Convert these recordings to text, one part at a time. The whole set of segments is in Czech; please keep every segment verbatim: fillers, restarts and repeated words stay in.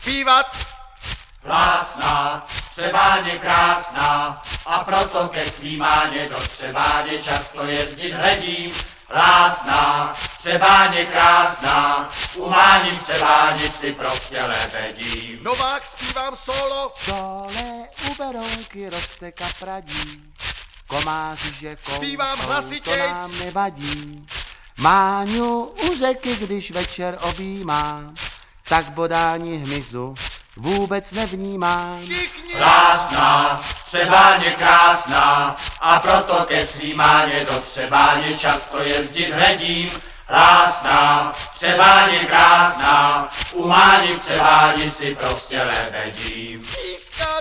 zpívat. Hlásná, Třebáň krásná, a proto ke svý máně do Třebáně často jezdit hledím. Hlásná, Třebáň krásná, u máni v Třebáni si prostě lebedím. Novák, zpívám solo. Dole u Berounky roste kapradí, komáři že Zpívám koušou, hlasitějc. to nám nevadí. Máňu u řeky, když večer objímám, tak bodání hmyzu vůbec nevnímám. Všichni. Hlásná, Třebáň krásná, a proto ke svý máně do Třebáně často jezdit hledím. Hlásná, Třebáň krásná, u máni v Třebáni si prostě lebedím. Pískat.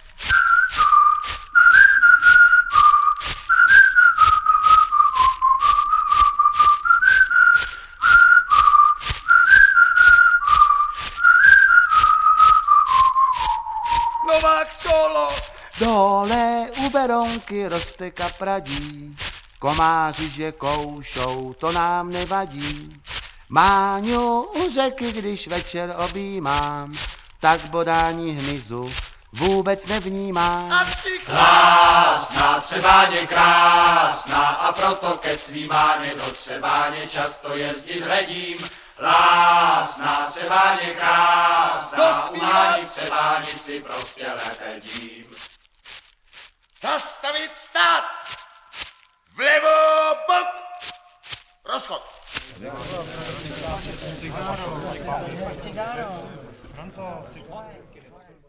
Novák solo. Dole u Berounky roste kapradí, komáři že koušou, to nám nevadí. Máňu u řeky, když večer objímám, tak bodání hmyzu vůbec nevnímám. A všichni. Hlásná, Třebáň krásná, a proto ke svý máně do Třebáně často jezdit hledím. Hlásná, Třebáň krásná, u máni v Třebáni si prostě lebedím. Zastavit stát. Vlevo bok. Rozchod. Pronto,